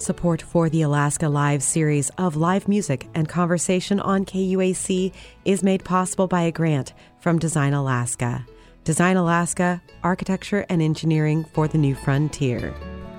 Support for the Alaska Live series of live music and conversation on KUAC is made possible by a grant from Design Alaska. Design Alaska, architecture and engineering for the new frontier.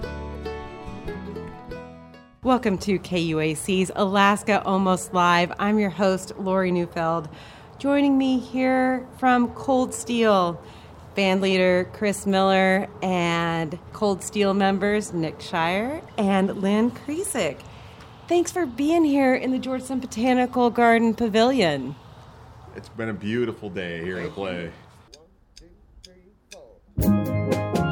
Welcome to KUAC's Alaska Almost Live. I'm your host, Lori Neufeld. Joining me here from Cold Steel, band leader Chris Miller and Cold Steel members Nick Shire and Lynn Kriesik. Thanks for being here in the Georgetown Botanical Garden Pavilion. It's been a beautiful day here to play. 1, 2, 3, 4.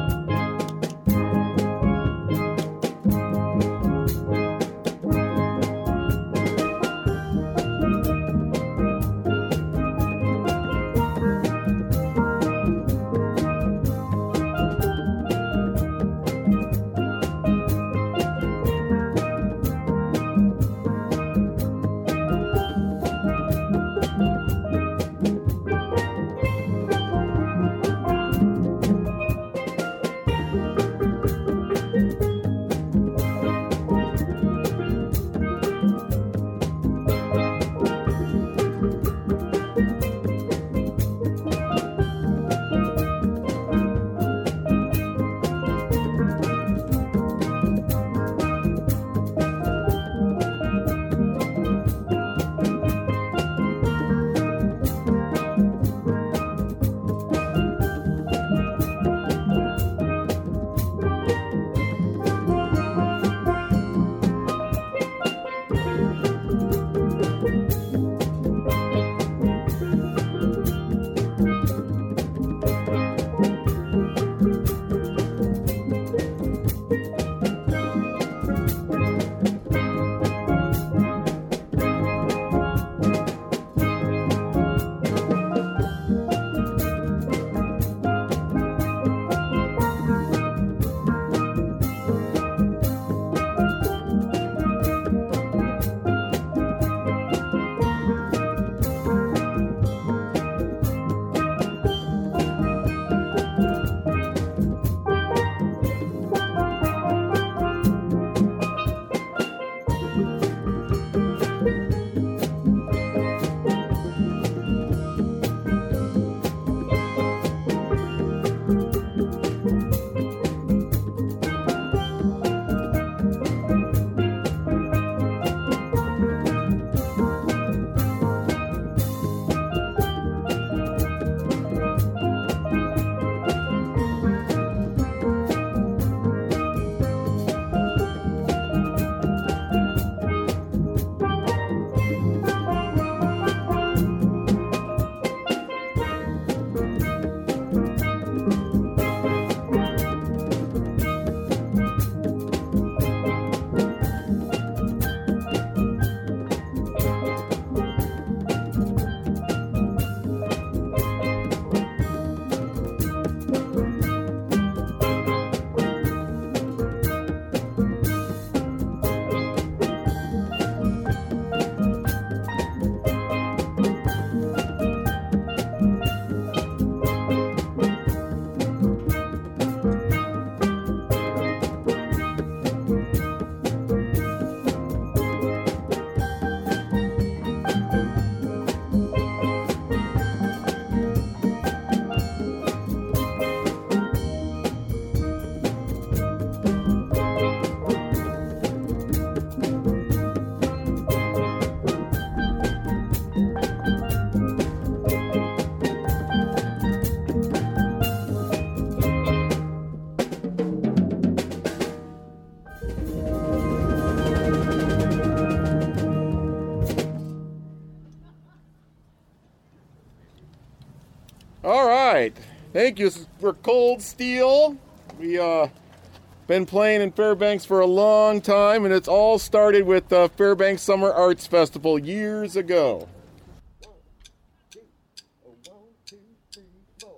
All right. Thank you for Cold Steel. We been playing in Fairbanks for a long time, and it's all started with the Fairbanks Summer Arts Festival years ago. 1, 2, 3, 4.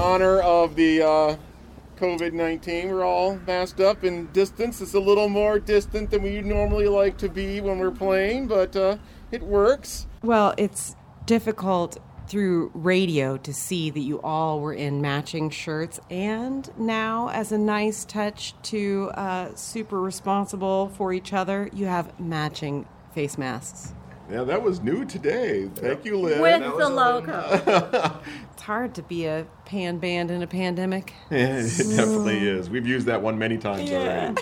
honor of the COVID-19, we're all masked up and distance. It's a little more distant than we normally like to be when we're playing, but it works. Well, it's difficult through radio to see that you all were in matching shirts, and now, as a nice touch to super responsible for each other, you have matching face masks. Yeah, that was new today. Thank you, Lynn. With the logo. It's hard to be a pan band in a pandemic. Yeah, it definitely is. We've used that one many times already.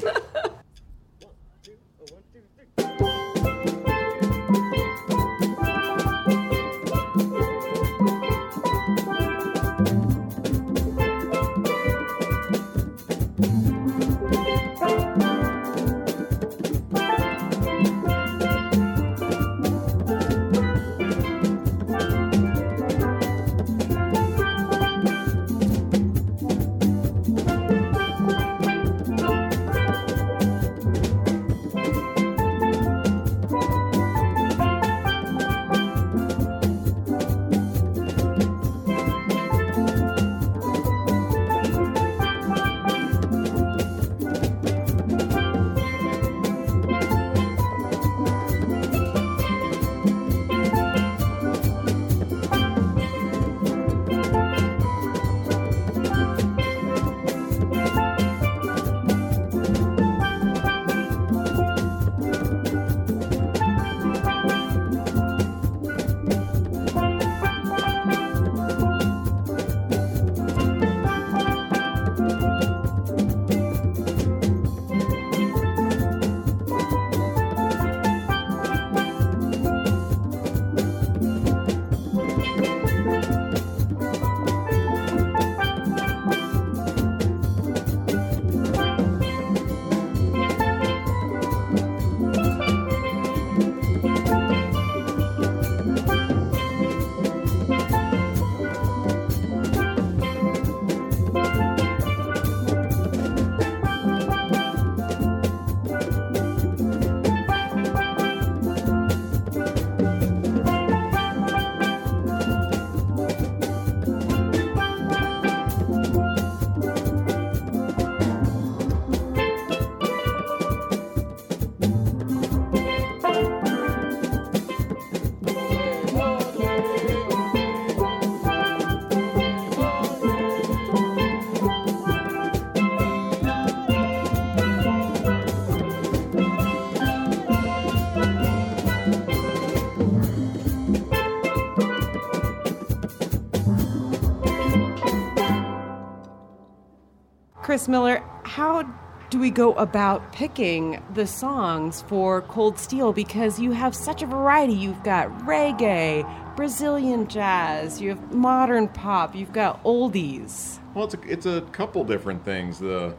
Chris Miller, how do we go about picking the songs for Cold Steel? Because you have such a variety. You've got reggae, Brazilian jazz, you have modern pop, you've got oldies. Well, it's a couple different things.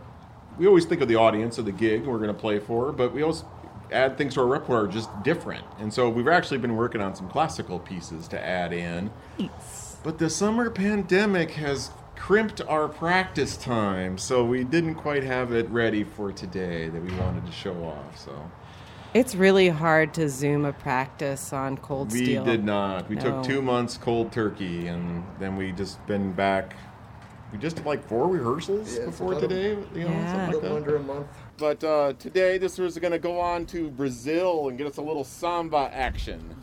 We always think of the audience or the gig we're going to play for, but we always add things to our repertoire just different. And so we've actually been working on some classical pieces to add in. But the summer pandemic has crimped our practice time, so we didn't quite have it ready for today that we wanted to show off. So it's really hard to Zoom a practice on Cold Steel. We did not. We took No. 2 months cold turkey, and then we just been back. We just did like 4 rehearsals Yeah, before it's a today, Yeah. something A like little that. under a month. But today, this was going to go on to Brazil and get us a little samba action.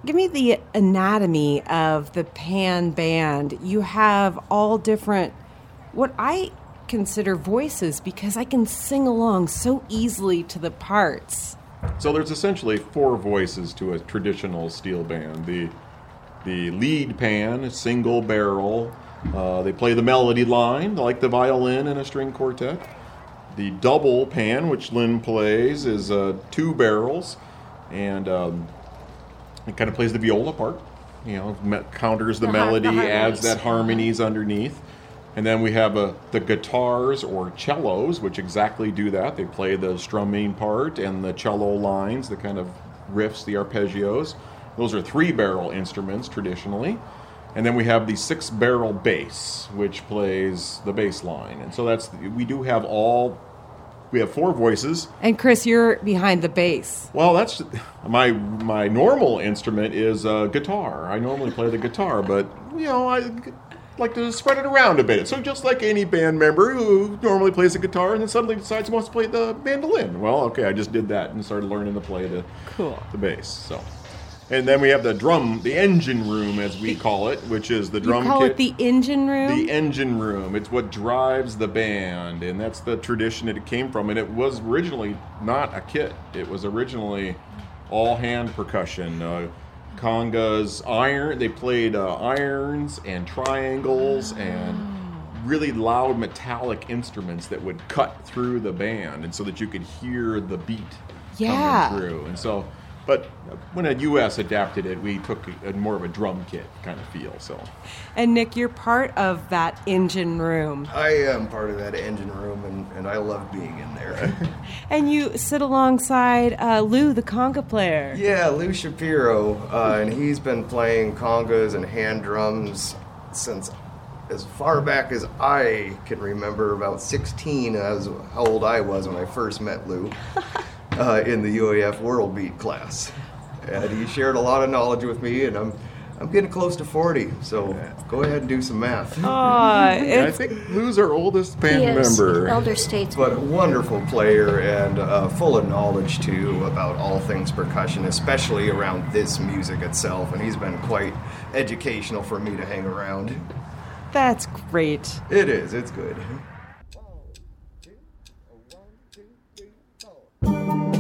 give me the anatomy of the pan band. You have all different, what I consider voices, because I can sing along so easily to the parts. So there's essentially 4 voices to a traditional steel band. The lead pan, a single barrel. They play the melody line, like the violin in a string quartet. The double pan, which Lynn plays, is 2 barrels, and it kind of plays the viola part. Counters the melody, adds that harmonies underneath. And then we have the guitars or cellos, which exactly do that. They play the strumming part and the cello lines, the kind of riffs, the arpeggios. Those are 3-barrel instruments traditionally. And then we have the 6-barrel bass, which plays the bass line. And so we have 4 voices. And Chris, you're behind the bass. Well, that's my normal instrument is guitar. I normally play the guitar, but I like to spread it around a bit. So just like any band member who normally plays the guitar and then suddenly decides he wants to play the mandolin. Well, okay, I just did that and started learning to play the bass. So, and then we have the engine room, as we call it, which is the drum kit. You call it the engine room? The engine room. It's what drives the band, and that's the tradition that it came from. And it was originally not a kit. It was originally all hand percussion. Congas, they played irons and triangles and really loud metallic instruments that would cut through the band, and so that you could hear the beat coming through. And so, but when a U.S. adapted it, we took more of a drum kit kind of feel. So, and Nick, you're part of that engine room. I am part of that engine room, and I love being in there. And you sit alongside Lou, the conga player. Yeah, Lou Shapiro, and he's been playing congas and hand drums since as far back as I can remember, about 16, as how old I was when I first met Lou. In the UAF World Beat class. And he shared a lot of knowledge with me, and I'm getting close to 40, so go ahead and do some math. I think Lou's our oldest band member. Elder statesman. But a wonderful player and full of knowledge, too, about all things percussion, especially around this music itself, and he's been quite educational for me to hang around. That's great. It is. It's good. 1, 2, 1, 2, 3, 4.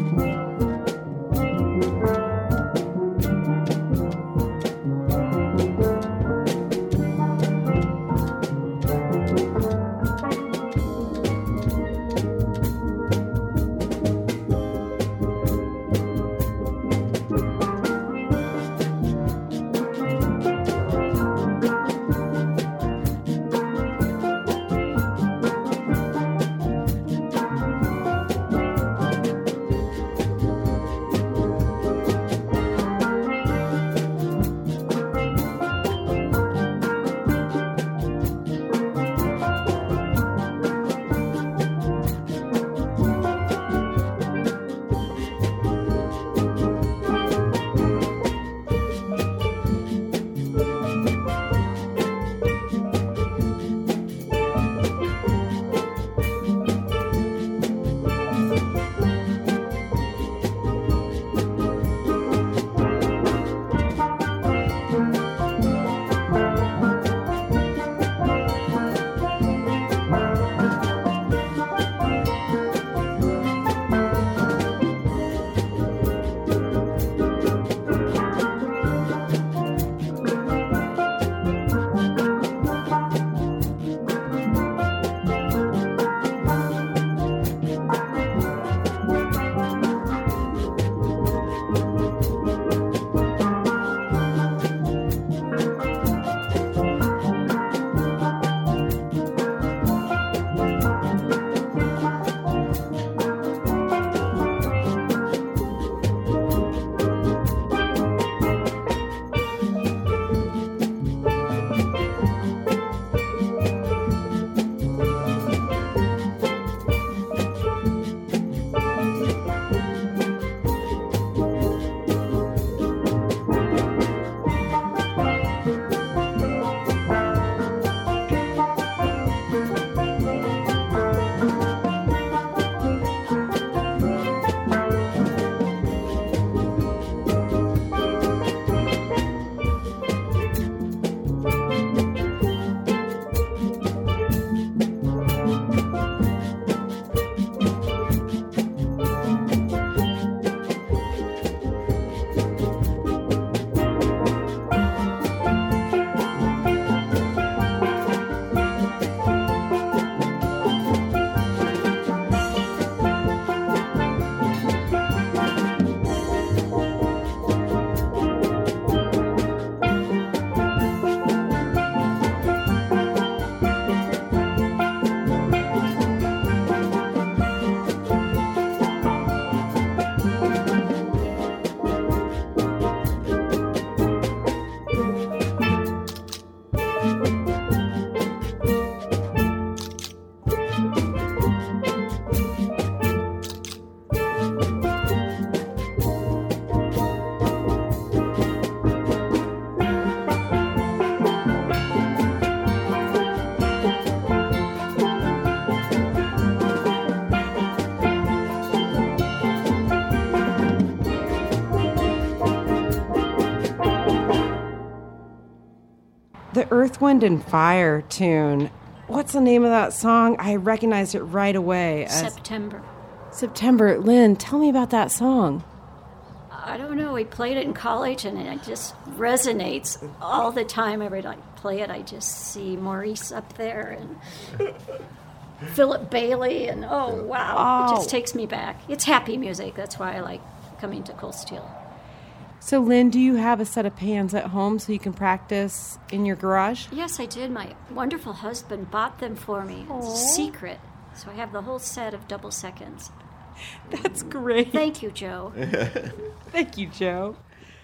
The Earth, Wind, and Fire tune. What's the name of that song? I recognized it right away. September. Lynn, tell me about that song. I don't know. We played it in college, and it just resonates all the time. Every time I play it, I just see Maurice up there and Philip Bailey, and wow. It just takes me back. It's happy music. That's why I like coming to Cold Steel. So, Lynn, do you have a set of pans at home so you can practice in your garage? Yes, I did. My wonderful husband bought them for me. It's a secret. So I have the whole set of double seconds. That's great. Thank you, Joe. Thank you, Joe.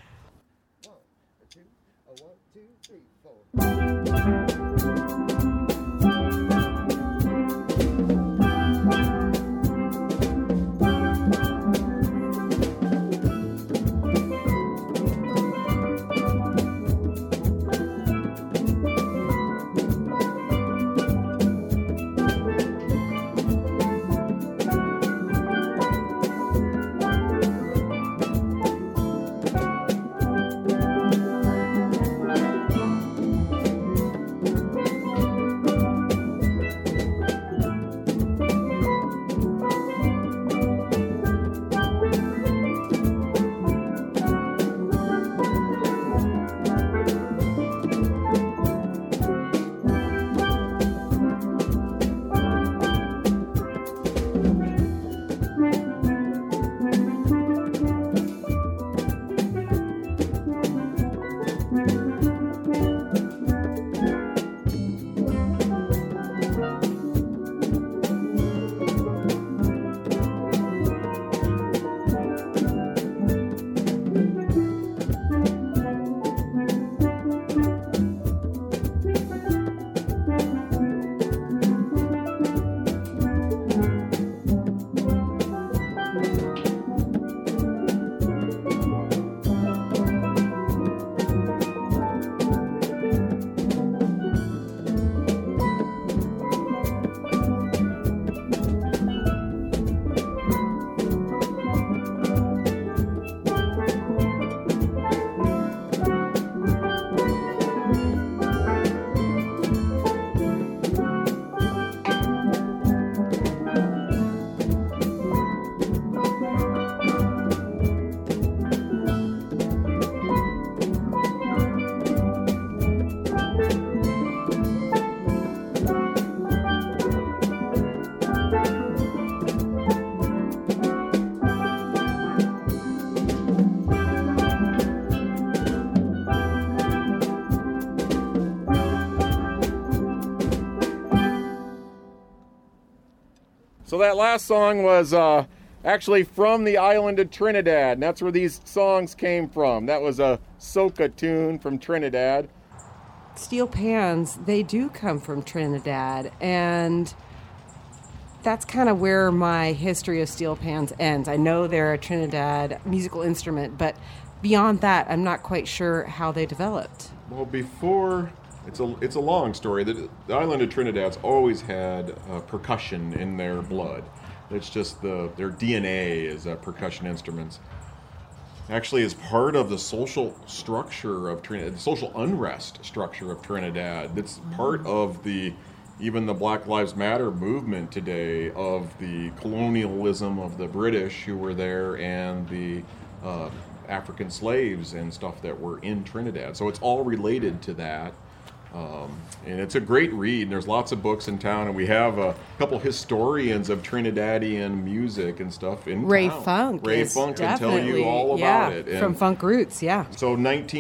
1, 2, 3, 4. So that last song was actually from the island of Trinidad, and that's where these songs came from. That was a soca tune from Trinidad. Steel pans, they do come from Trinidad, and that's kind of where my history of steel pans ends. I know they're a Trinidad musical instrument, but beyond that, I'm not quite sure how they developed. Well, before, it's a long story. The island of Trinidad's always had percussion in their blood. It's just their DNA is percussion instruments. Actually, as part of the social structure of Trinidad, the social unrest structure of Trinidad, that's part of even the Black Lives Matter movement today, of the colonialism of the British who were there and the African slaves and stuff that were in Trinidad. So it's all related to that. And it's a great read, and there's lots of books in town, and we have a couple historians of Trinidadian music and stuff in Ray town. Funk Can tell you all about it. From Funk Roots, yeah. So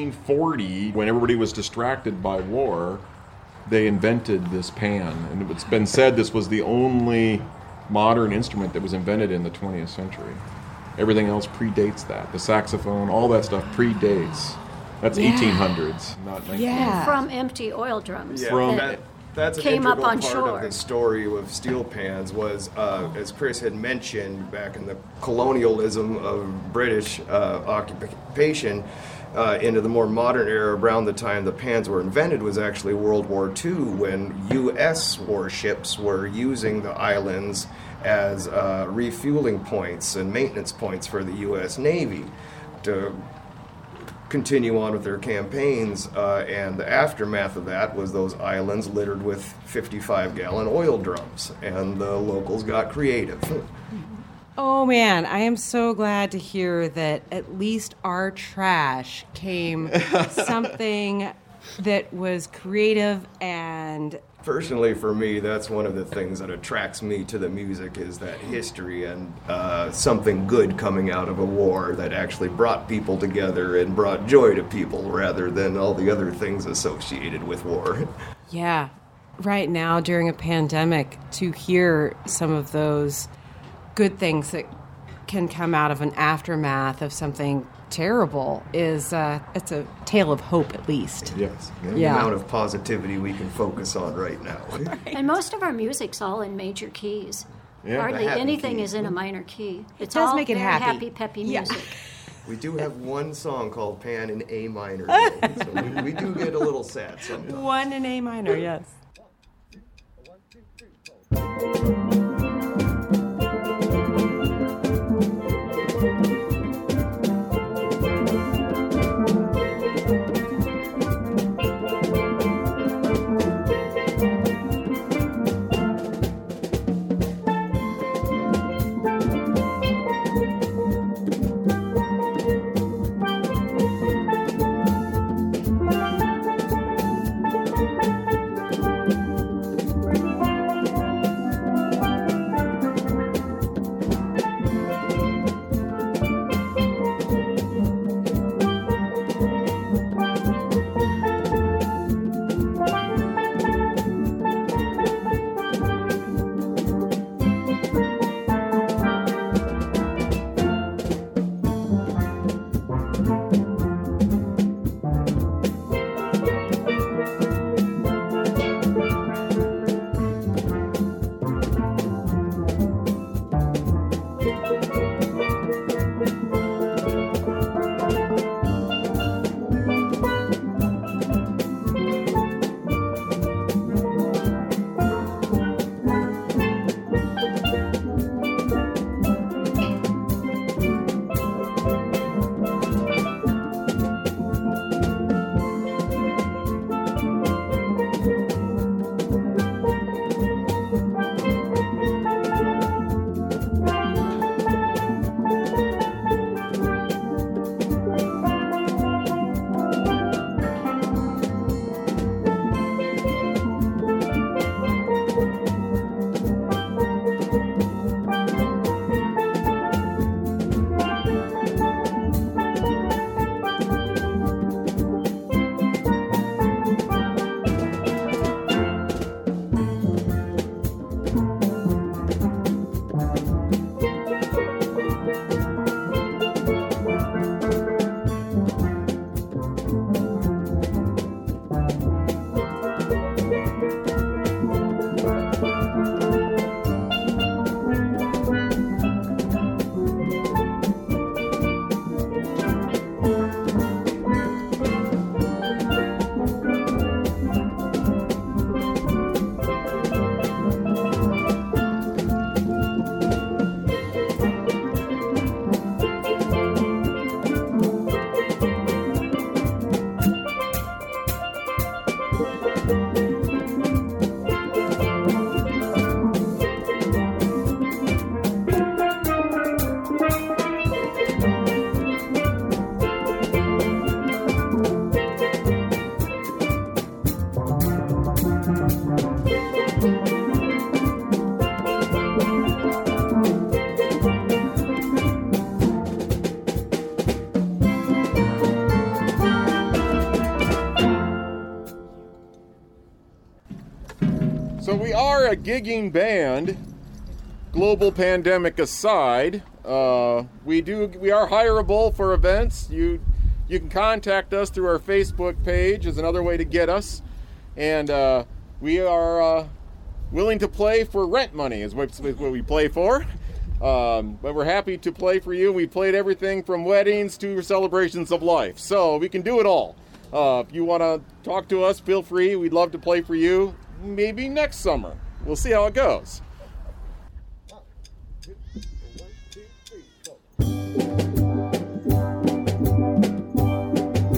1940, when everybody was distracted by war, they invented this pan, and it's been said this was the only modern instrument that was invented in the 20th century. Everything else predates that. The saxophone, all that stuff predates. That's 1800s, not 1900s. Yeah. From empty oil drums. Yeah, that's an came up integral on part shore. of the story of steel pans was, as Chris had mentioned, back in the colonialism of British occupation into the more modern era, around the time the pans were invented, was actually World War II, when U.S. warships were using the islands as refueling points and maintenance points for the U.S. Navy to continue on with their campaigns, and the aftermath of that was those islands littered with 55-gallon oil drums, and the locals got creative. Oh man, I am so glad to hear that at least our trash came something that was creative. And personally, for me, that's one of the things that attracts me to the music, is that history and something good coming out of a war that actually brought people together and brought joy to people rather than all the other things associated with war. yeah, right now during a pandemic, to hear some of those good things that can come out of an aftermath of something terrible is it's a tale of hope, at least. Yes. The amount of positivity we can focus on right now. And most of our music's all in major keys. Yeah. Hardly The happy anything key. is in a minor key. It's does all make it very happy. peppy Yeah. music. We do have one song called Pan in A minor, though, so we do get a little sad sometimes. One in A minor, yes. 1, 2, 3, 4. So we are a gigging band, global pandemic aside. We are hireable for events. You can contact us through our Facebook page is another way to get us. And we are willing to play for rent money is what we play for. But we're happy to play for you. We played everything from weddings to celebrations of life. So we can do it all. If you want to talk to us, feel free. We'd love to play for you. Maybe next summer. We'll see how it goes. 1, 2, 3, 4.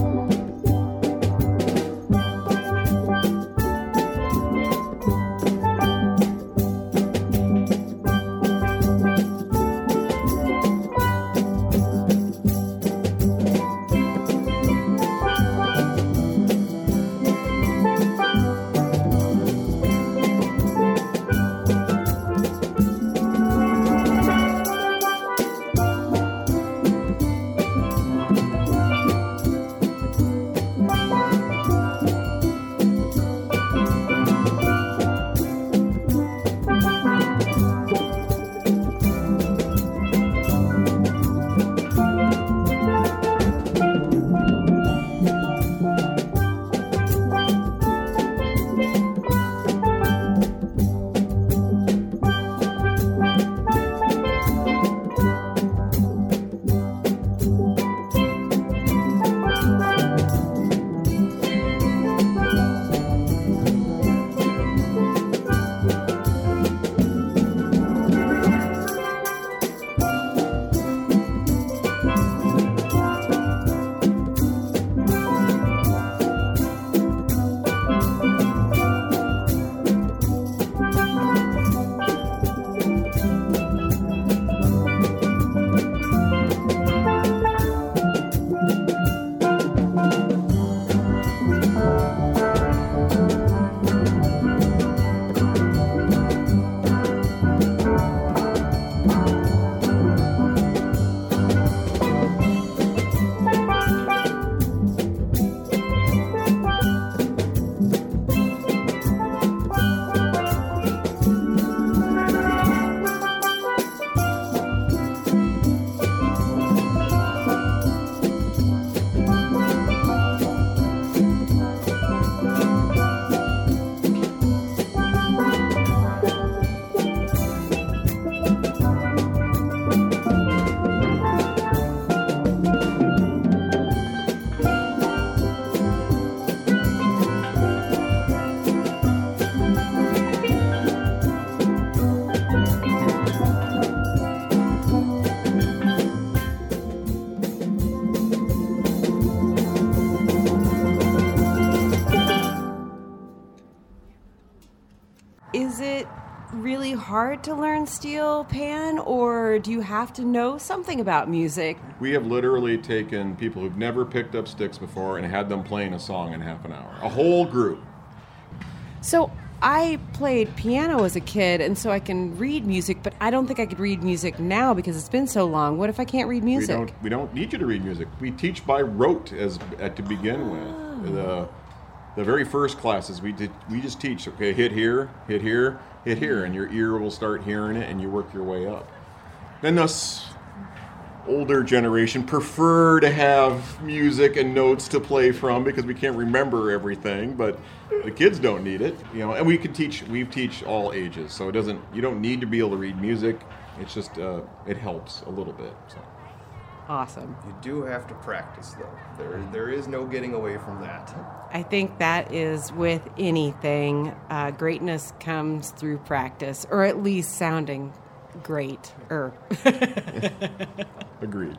is it really hard to learn steel pan, or do you have to know something about music? We have literally taken people who've never picked up sticks before and had them playing a song in half an hour. A whole group. So I played piano as a kid, and so I can read music, but I don't think I could read music now because it's been so long. What if I can't read music? We don't need you to read music. We teach by rote to begin with. The very first classes we just teach, okay, hit here, hit here, hit here, and your ear will start hearing it, and you work your way up. Then us older generation prefer to have music and notes to play from because we can't remember everything, but the kids don't need it, and we teach all ages, so you don't need to be able to read music. It's just it helps a little bit. So. Awesome. You do have to practice, though. There is no getting away from that. I think that is with anything. Greatness comes through practice, or at least sounding great. Agreed.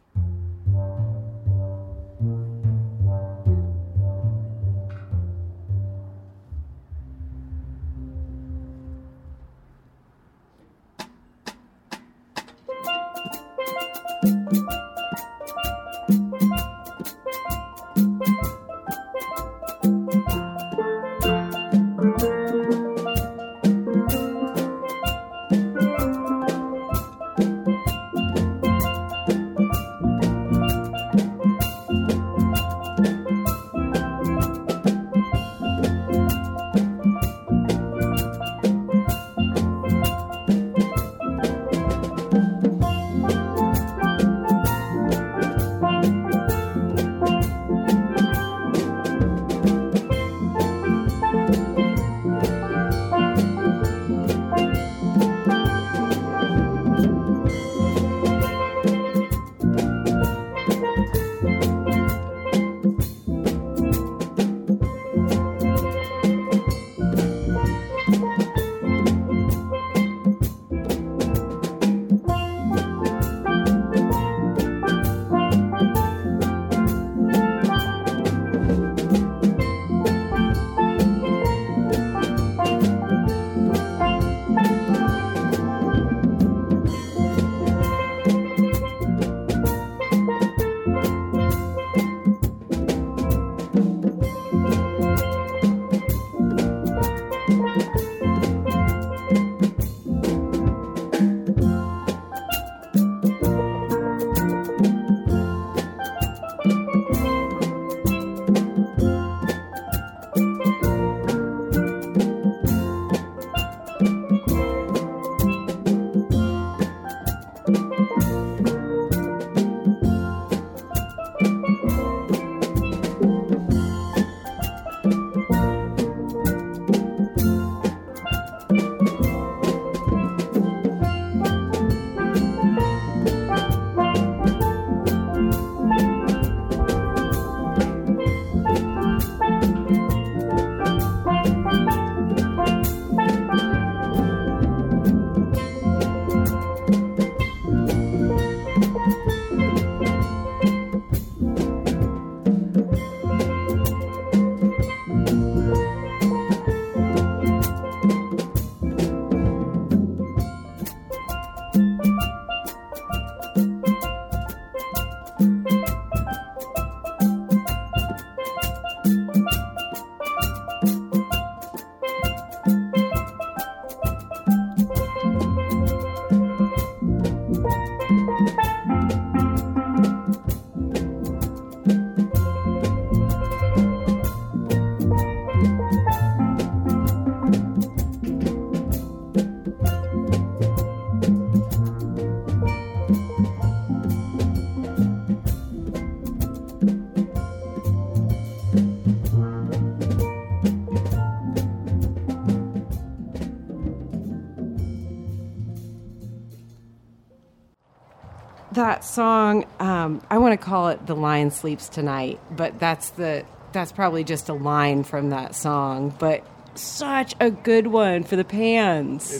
That song, I want to call it "The Lion Sleeps Tonight," but that's probably just a line from that song. But such a good one for the pans.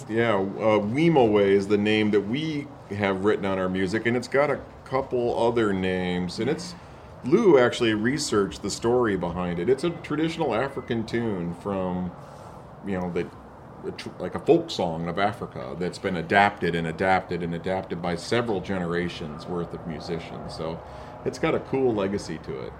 Weemaway is the name that we have written on our music, and it's got a couple other names. And Lou actually researched the story behind it. It's a traditional African tune from, that like a folk song of Africa that's been adapted and adapted and adapted by several generations worth of musicians. So it's got a cool legacy to it.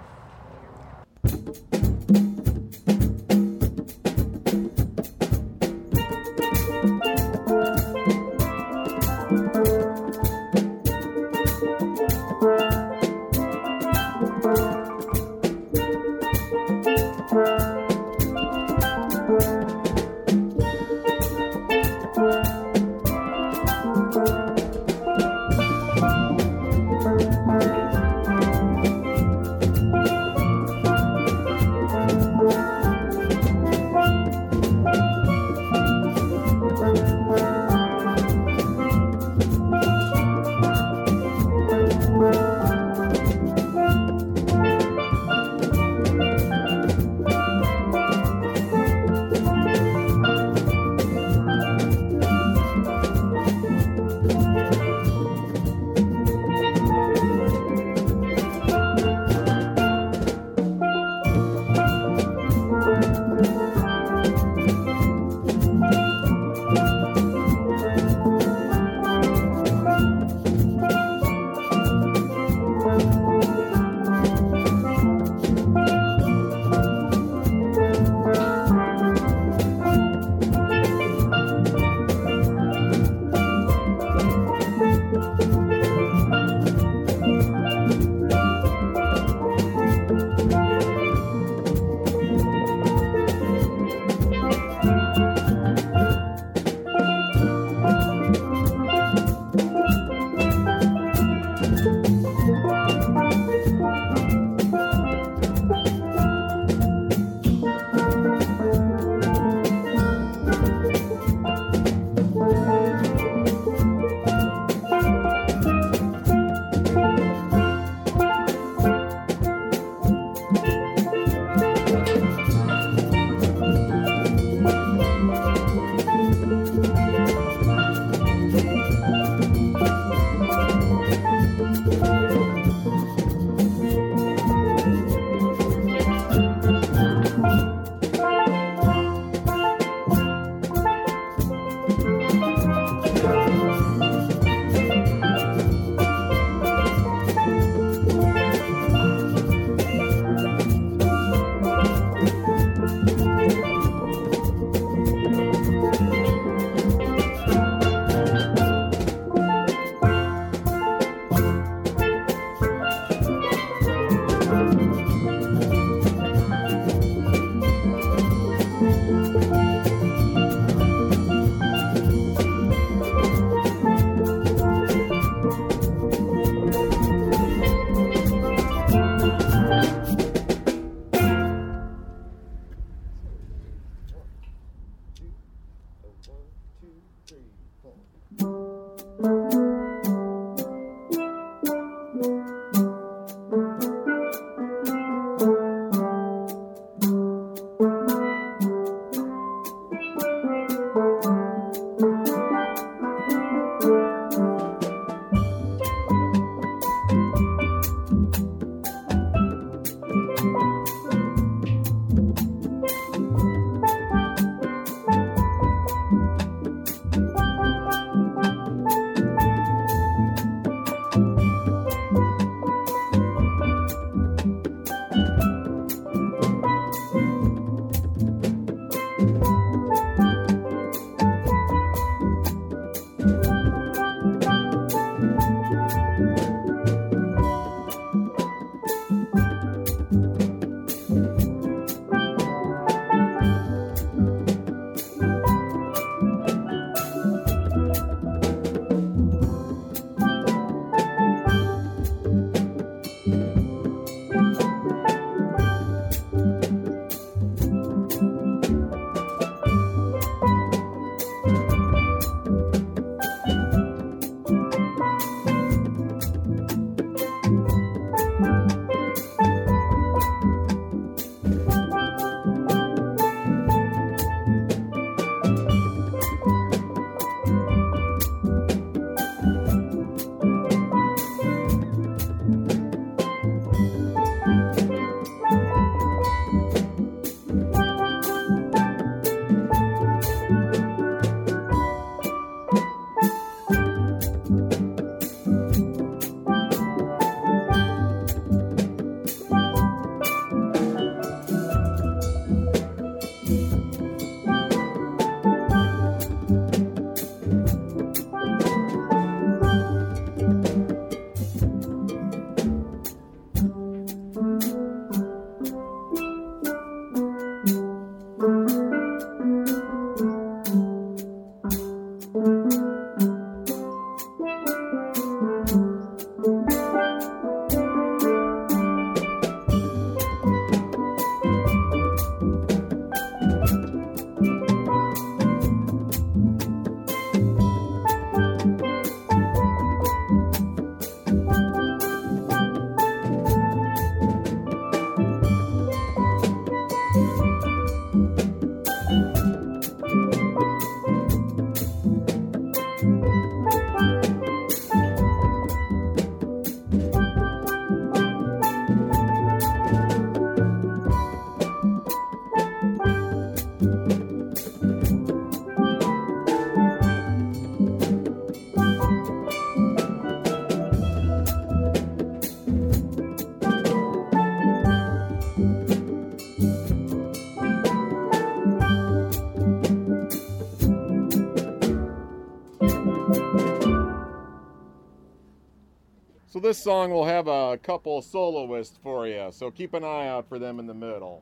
So this song will have a couple soloists for you, so keep an eye out for them in the middle.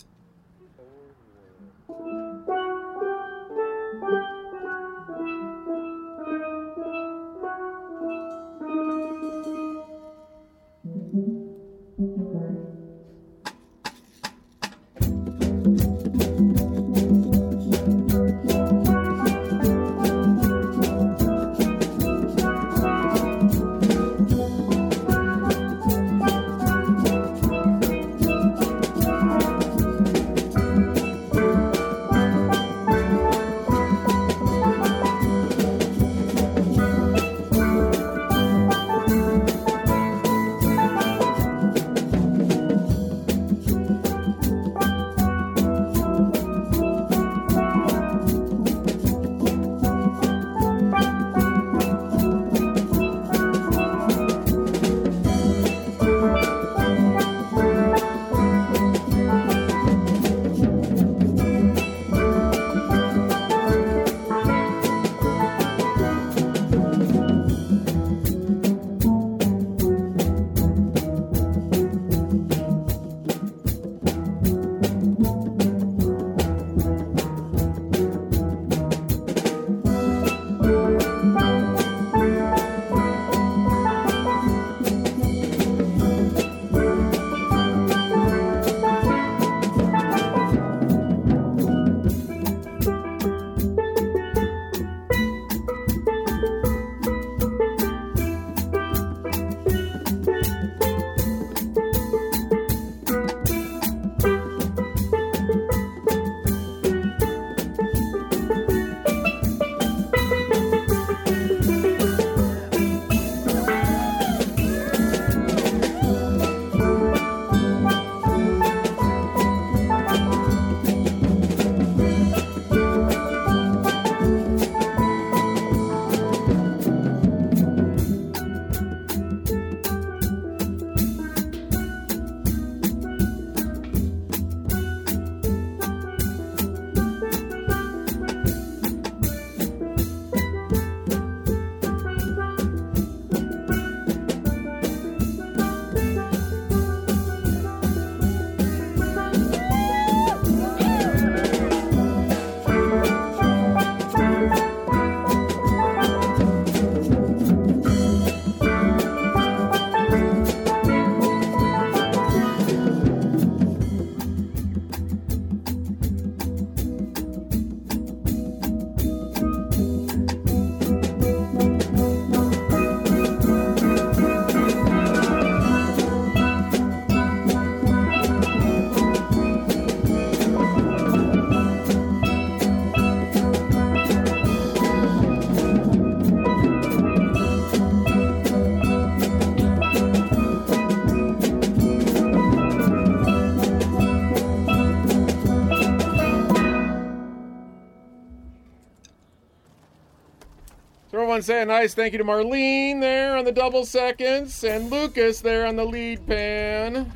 So everyone say a nice thank you to Marlene there on the double seconds and Lucas there on the lead pan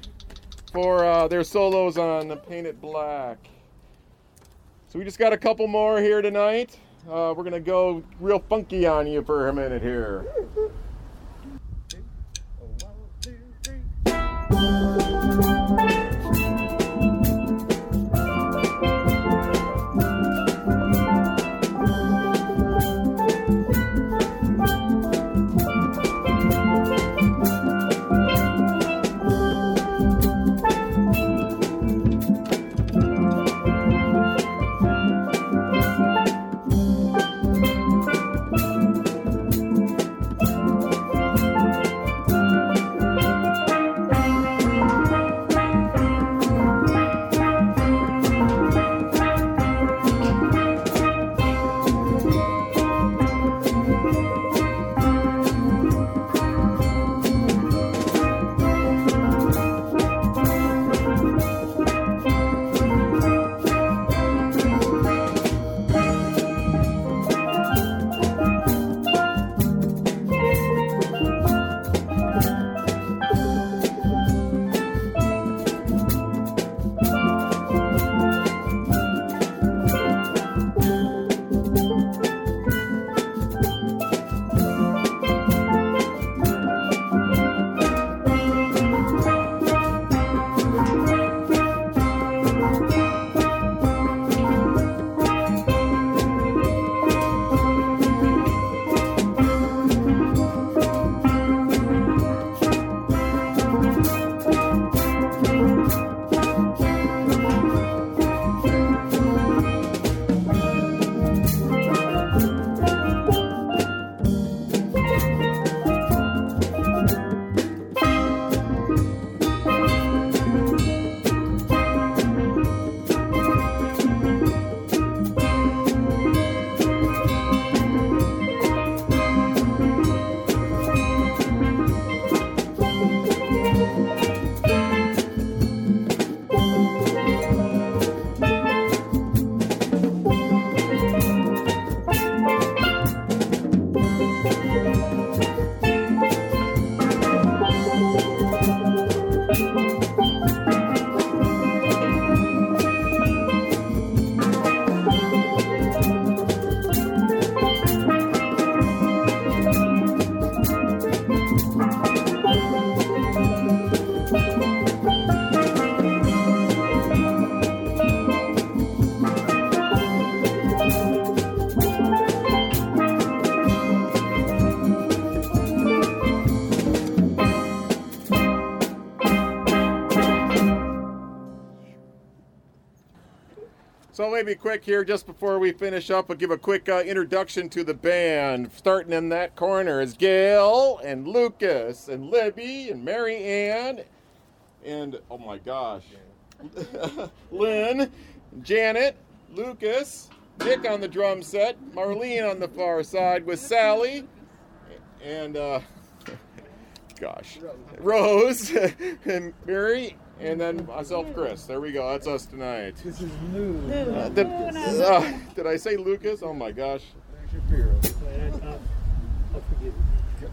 for their solos on the Painted Black. So we just got a couple more here tonight. We're going to go real funky on you for a minute here. 1, 2, 3. So maybe quick here, just before we finish up, I'll give a quick introduction to the band. Starting in that corner is Gail and Lucas and Libby and Mary Ann and, oh my gosh, Lynn, Janet, Lucas, Dick on the drum set, Marlene on the far side with Sally, and Rose and Mary, and then myself, Chris. There we go. That's us tonight. This is Lou. Did I say Lucas? Oh my gosh. Shapiro. I'll forgive you.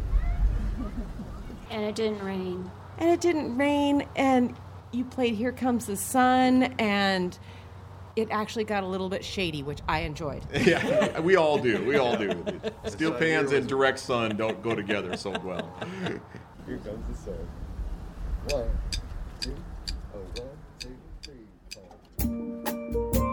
And it didn't rain. And it didn't rain, and you played Here Comes the Sun, and it actually got a little bit shady, which I enjoyed. Yeah, we all do. We all do. Steel pans and direct sun don't go together so well. Here comes the sun. 1, 2, 1, 2, 3, 4.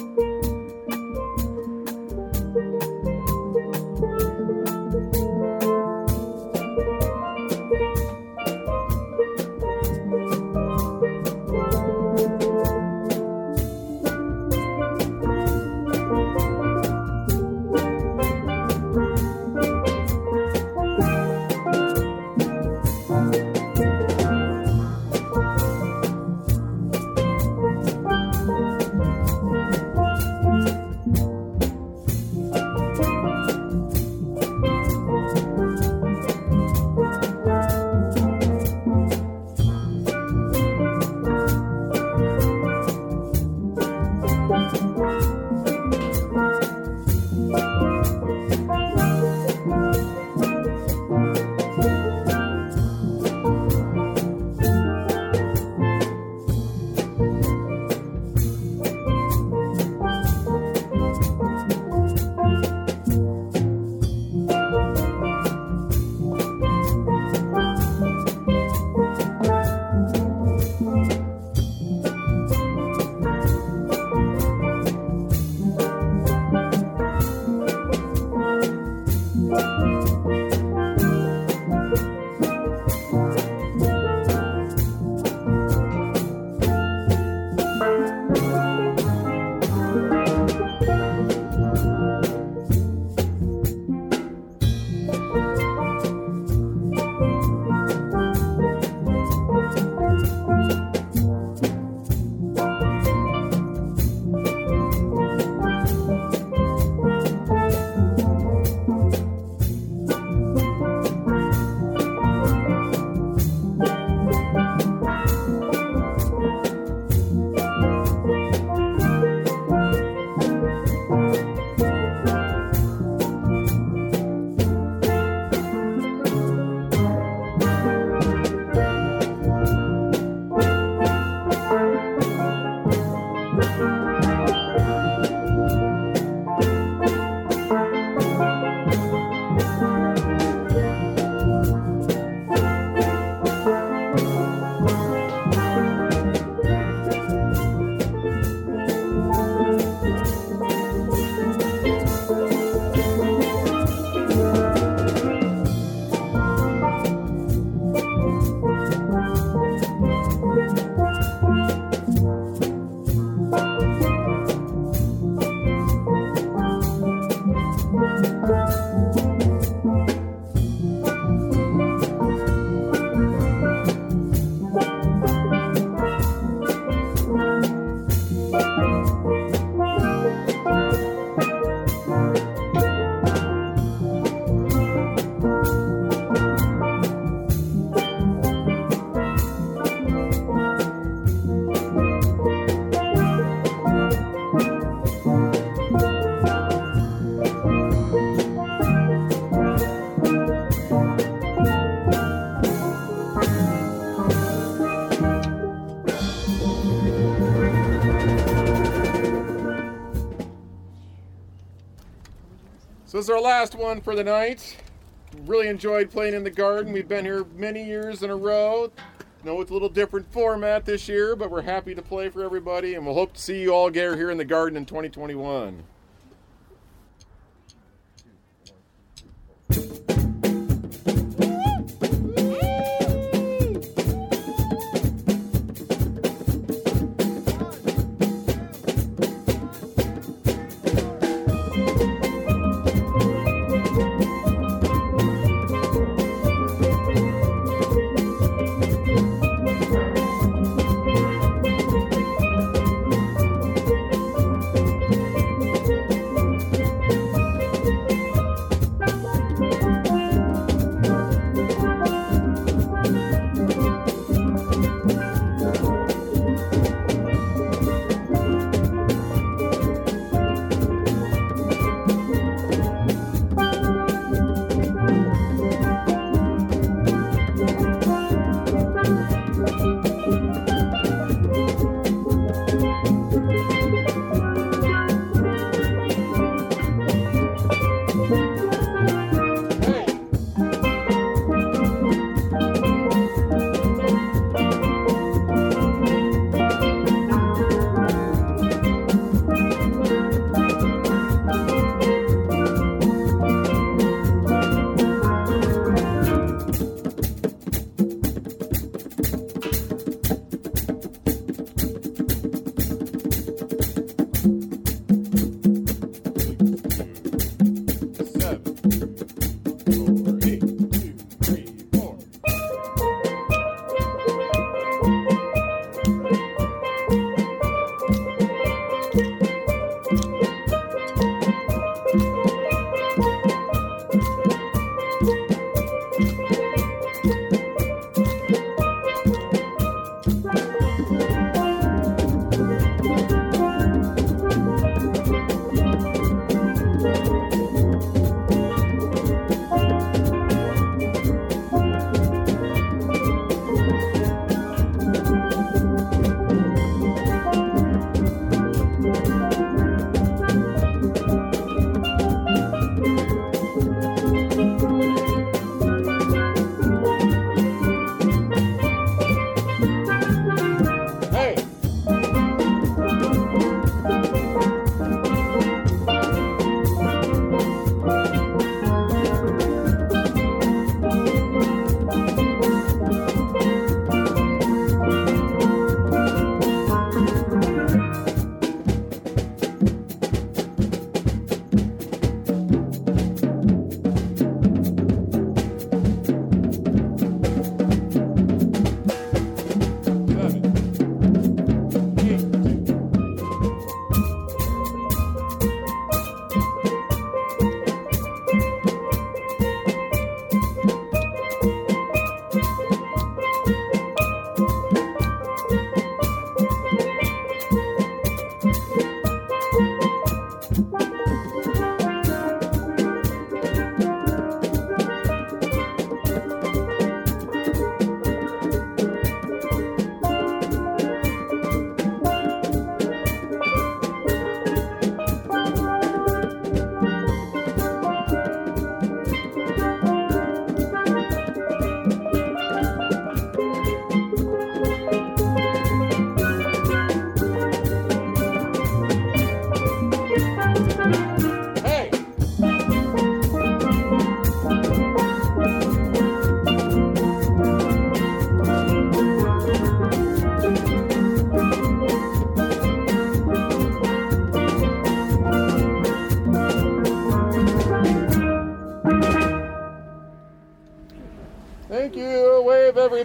So this is our last one for the night. Really enjoyed playing in the garden. We've been here many years in a row. know it's a little different format this year, but we're happy to play for everybody, and we'll hope to see you all here in the garden in 2021.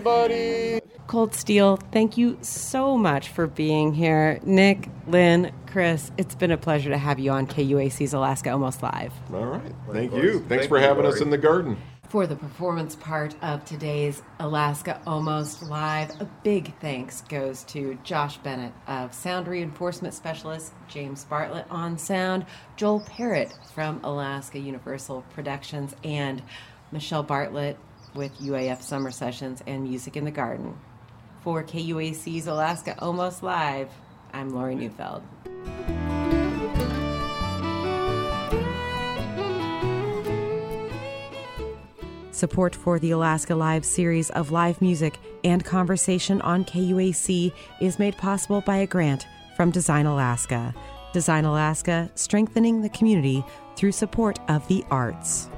everybody. Cold Steel, thank you so much for being here. Nick, Lynn, Chris, it's been a pleasure to have you on KUAC's Alaska Almost Live. All right. Thank course. you. Thanks Thank for you, having us Lori. in the garden. For the performance part of today's Alaska Almost Live, a big thanks goes to Josh Bennett of Sound Reinforcement Specialist, James Bartlett on sound, Joel Parrott from Alaska Universal Productions, and Michelle Bartlett with UAF Summer Sessions and Music in the Garden. For KUAC's Alaska Almost Live, I'm Lori Neufeld. Support for the Alaska Live series of live music and conversation on KUAC is made possible by a grant from Design Alaska. Design Alaska, strengthening the community through support of the arts.